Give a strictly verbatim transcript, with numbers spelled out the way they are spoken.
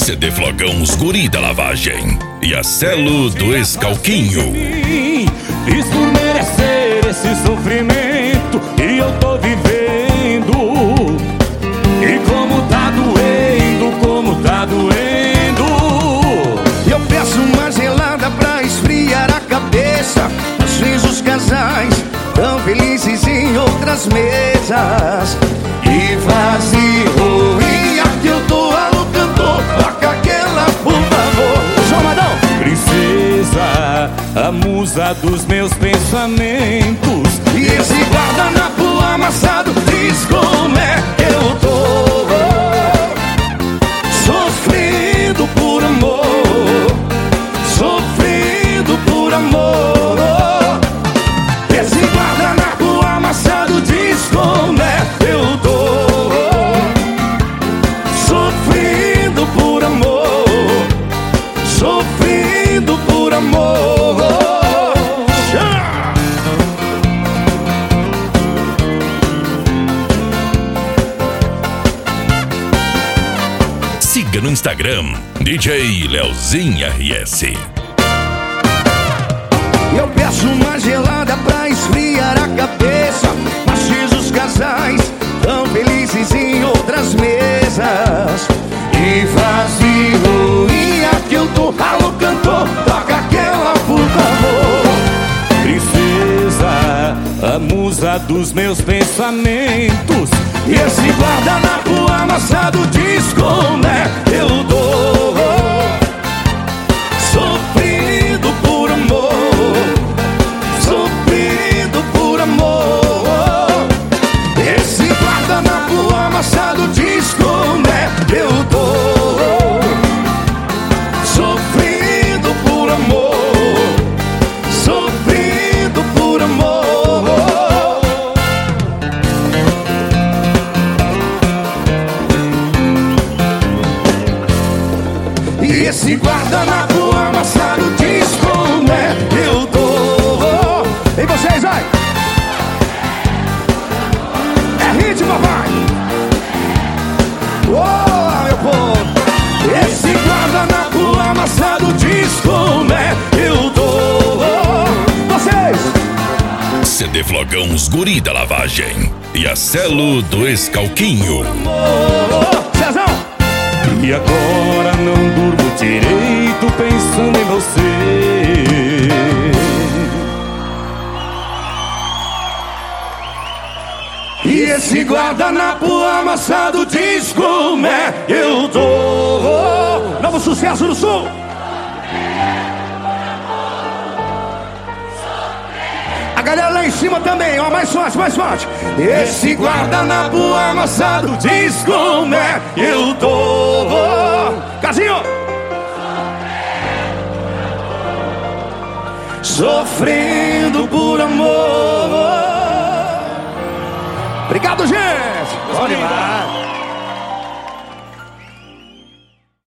C D Flogão Os Guri da Lavagem e a Celo do Escalquinho. Fiz por merecer esse sofrimento que eu tô vivendo. E como tá doendo, como tá doendo. Eu peço uma gelada pra esfriar a cabeça. Às vezes os casais tão felizes em outras mesas. E vazio, e aqui eu tô alô cantor. Toca aquela, por favor. João Madão. Princesa, a musa dos meus pensamentos. E esse guardanapo amassado diz como é que eu tô. Sofrendo por amor, sofrendo por amor. Esse guardanapo amassado diz como é que eu tô. Sofrendo por amor, sofrendo por amor. Siga no Instagram, D J Leozinho R S. Eu peço uma gelada pra esfriar a cabeça. Mas os casais tão felizes em outras mesas. E vazio, e aqui eu tô, alô cantor, toca aquela, por favor. Princesa, a musa dos meus pensamentos. E esse guardanapo amassado diz como é que eu dou. Sofrendo por amor, sofrendo por amor. Esse guardanapo amassado diz como é que eu dou. Sofrendo por amor, sofrendo por amor. E esse guardanapo amassado diz como é que eu tô. E vocês, vai! É ritmo, papai! Ô, meu povo! Esse guardanapo amassado diz como é que eu tô. Vocês! C D Flogão Os Guri da Lavagem e a Celo do Escalquinho. Cezão! E agora não durmo direito pensando em você. E esse guardanapo amassado diz como é que eu tô. Novo sucesso no Sul. A galera lá em cima também, ó, mais forte, mais forte. Esse guardanapo amassado diz como é que eu tô. Casinho. Sofrendo por amor. Obrigado, gente. Bom demais.